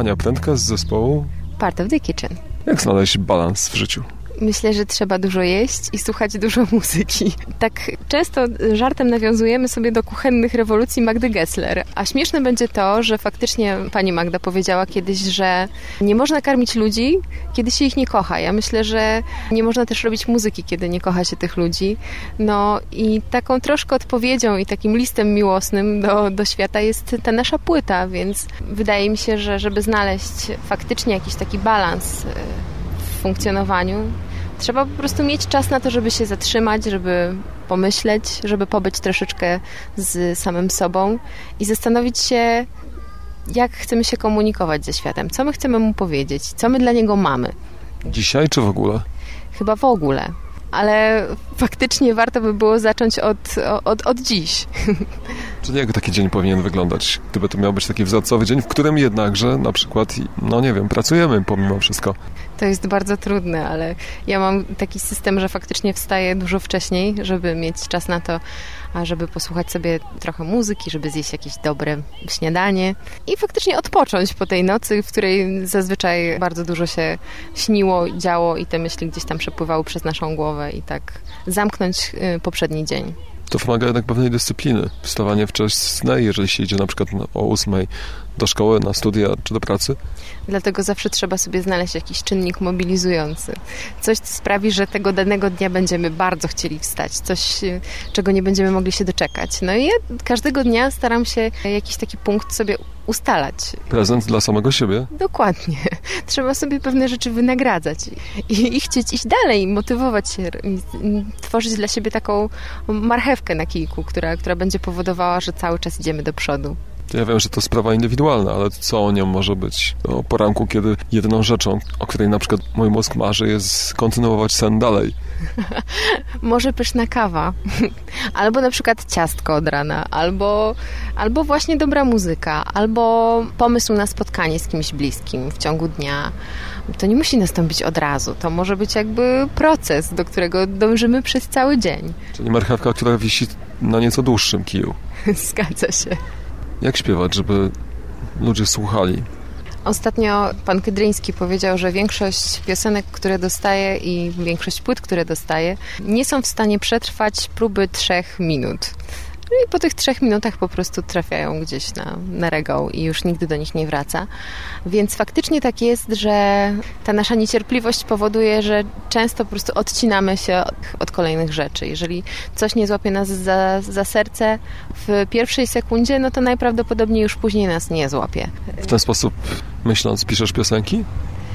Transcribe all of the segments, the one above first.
Ania Prędka z zespołu Part of the Kitchen. Jak znaleźć balans w życiu? Myślę, że trzeba dużo jeść i słuchać dużo muzyki. Tak często żartem nawiązujemy sobie do kuchennych rewolucji Magdy Gessler. A śmieszne będzie to, że faktycznie pani Magda powiedziała kiedyś, że nie można karmić ludzi, kiedy się ich nie kocha. Ja myślę, że nie można też robić muzyki, kiedy nie kocha się tych ludzi. No i taką troszkę odpowiedzią i takim listem miłosnym do świata jest ta nasza płyta, więc wydaje mi się, że żeby znaleźć faktycznie jakiś taki balans w funkcjonowaniu, trzeba po prostu mieć czas na to, żeby się zatrzymać, żeby pomyśleć, żeby pobyć troszeczkę z samym sobą i zastanowić się, jak chcemy się komunikować ze światem, co my chcemy mu powiedzieć, co my dla niego mamy. Dzisiaj czy w ogóle? Chyba w ogóle, ale faktycznie warto by było zacząć od dziś. Czyli jak taki dzień powinien wyglądać? Gdyby to miał być taki wzorcowy dzień, w którym jednakże na przykład, no nie wiem, pracujemy pomimo wszystko. To jest bardzo trudne, ale ja mam taki system, że faktycznie wstaję dużo wcześniej, żeby mieć czas na to, żeby posłuchać sobie trochę muzyki, żeby zjeść jakieś dobre śniadanie i faktycznie odpocząć po tej nocy, w której zazwyczaj bardzo dużo się śniło, działo i te myśli gdzieś tam przepływały przez naszą głowę i tak zamknąć poprzedni dzień. To wymaga jednak pewnej dyscypliny. Wstawanie wcześniej, jeżeli się idzie na przykład o 8:00 do szkoły, na studia czy do pracy. Dlatego zawsze trzeba sobie znaleźć jakiś czynnik mobilizujący. Coś, co sprawi, że tego danego dnia będziemy bardzo chcieli wstać. Coś, czego nie będziemy mogli się doczekać. No i ja każdego dnia staram się jakiś taki punkt sobie ustalać. Prezent dla samego siebie? Dokładnie. Trzeba sobie pewne rzeczy wynagradzać i chcieć iść dalej, motywować się, tworzyć dla siebie taką marchewkę na kijku, która będzie powodowała, że cały czas idziemy do przodu. Ja wiem, że to sprawa indywidualna, ale co o nią może być o poranku, kiedy jedyną rzeczą, o której na przykład mój mózg marzy, jest kontynuować sen dalej? Może pyszna kawa, albo na przykład ciastko od rana, albo właśnie dobra muzyka, albo pomysł na spotkanie z kimś bliskim w ciągu dnia. To nie musi nastąpić od razu, to może być jakby proces, do którego dążymy przez cały dzień. Czyli marchewka, która wisi na nieco dłuższym kiju. Zgadza się. Jak śpiewać, żeby ludzie słuchali? Ostatnio pan Kydryński powiedział, że większość piosenek, które dostaje i większość płyt, które dostaje, nie są w stanie przetrwać próby 3 minut. I po tych 3 minutach po prostu trafiają gdzieś na regał i już nigdy do nich nie wraca. Więc faktycznie tak jest, że ta nasza niecierpliwość powoduje, że często po prostu odcinamy się od kolejnych rzeczy. Jeżeli coś nie złapie nas za serce w pierwszej sekundzie, no to najprawdopodobniej już później nas nie złapie. W ten sposób, myśląc, piszesz piosenki?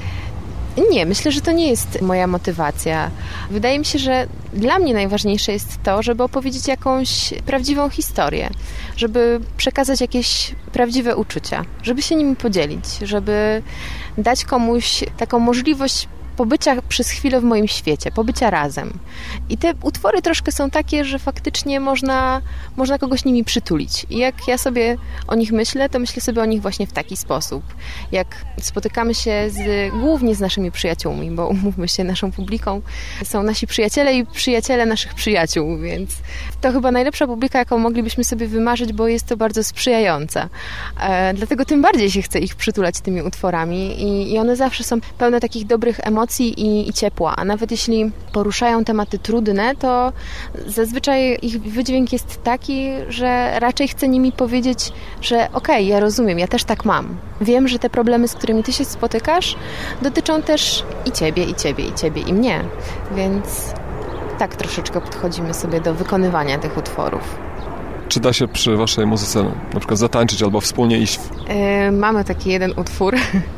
Nie, myślę, że to nie jest moja motywacja. Wydaje mi się, że dla mnie najważniejsze jest to, żeby opowiedzieć jakąś prawdziwą historię, żeby przekazać jakieś prawdziwe uczucia, żeby się nimi podzielić, żeby dać komuś taką możliwość pobycia przez chwilę w moim świecie, pobycia razem. I te utwory troszkę są takie, że faktycznie można kogoś nimi przytulić. I jak ja sobie o nich myślę, to myślę sobie o nich właśnie w taki sposób. Jak spotykamy się głównie z naszymi przyjaciółmi, bo umówmy się, naszą publiką są nasi przyjaciele i przyjaciele naszych przyjaciół, więc to chyba najlepsza publika, jaką moglibyśmy sobie wymarzyć, bo jest to bardzo sprzyjająca. Dlatego tym bardziej się chce ich przytulać tymi utworami i one zawsze są pełne takich dobrych emocji i ciepła, a nawet jeśli poruszają tematy trudne, to zazwyczaj ich wydźwięk jest taki, że raczej chcę nimi powiedzieć, że okej, ja rozumiem, ja też tak mam. Wiem, że te problemy, z którymi ty się spotykasz, dotyczą też i ciebie, i ciebie, i ciebie, i mnie. Więc tak troszeczkę podchodzimy sobie do wykonywania tych utworów. Czy da się przy waszej muzyce na przykład zatańczyć albo wspólnie iść? Mamy taki jeden utwór.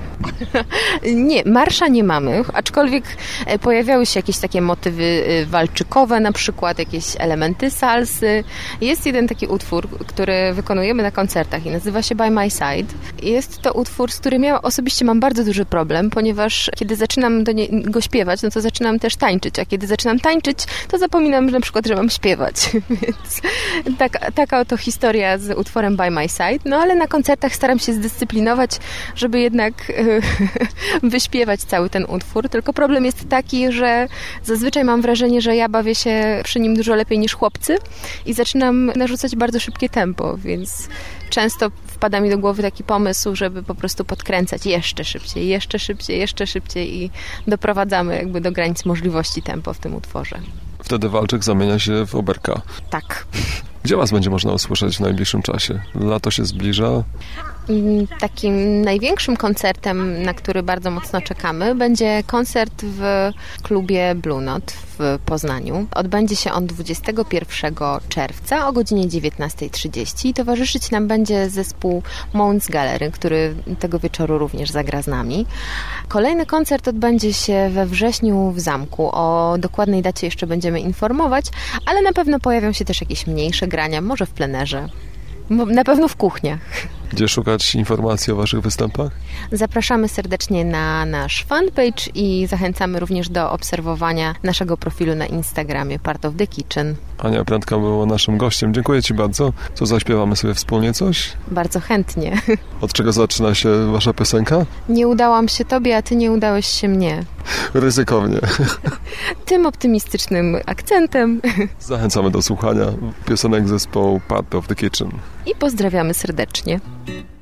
Nie, marsza nie mamy, aczkolwiek pojawiały się jakieś takie motywy walczykowe, na przykład jakieś elementy salsy. Jest jeden taki utwór, który wykonujemy na koncertach i nazywa się By My Side. Jest to utwór, z którym ja osobiście mam bardzo duży problem, ponieważ kiedy zaczynam do niego śpiewać, no to zaczynam też tańczyć, a kiedy zaczynam tańczyć, to zapominam na przykład, że mam śpiewać. Więc taka oto historia z utworem By My Side. No ale na koncertach staram się zdyscyplinować, żeby jednak wyśpiewać cały ten utwór, tylko problem jest taki, że zazwyczaj mam wrażenie, że ja bawię się przy nim dużo lepiej niż chłopcy i zaczynam narzucać bardzo szybkie tempo, więc często wpada mi do głowy taki pomysł, żeby po prostu podkręcać jeszcze szybciej i doprowadzamy jakby do granic możliwości tempo w tym utworze. Wtedy Walczyk zamienia się w Oberka. Tak. Gdzie was będzie można usłyszeć w najbliższym czasie? Lato się zbliża. Takim największym koncertem, na który bardzo mocno czekamy, będzie koncert w klubie Blue Note w Poznaniu. Odbędzie się on 21 czerwca o godzinie 19:30 i towarzyszyć nam będzie zespół Mons Gallery, który tego wieczoru również zagra z nami. Kolejny koncert odbędzie się we wrześniu w Zamku. O dokładnej dacie jeszcze będziemy informować, ale na pewno pojawią się też jakieś mniejsze grania, może w plenerze. Na pewno w kuchniach. Gdzie szukać informacji o waszych występach? Zapraszamy serdecznie na nasz fanpage i zachęcamy również do obserwowania naszego profilu na Instagramie Part of the Kitchen. Ania Prędka była naszym gościem. Dziękuję ci bardzo. Co, zaśpiewamy sobie wspólnie coś? Bardzo chętnie. Od czego zaczyna się wasza piosenka? Nie udałam się tobie, a ty nie udałeś się mnie. Ryzykownie. Tym optymistycznym akcentem. Zachęcamy do słuchania piosenek zespołu Part of the Kitchen. I pozdrawiamy serdecznie.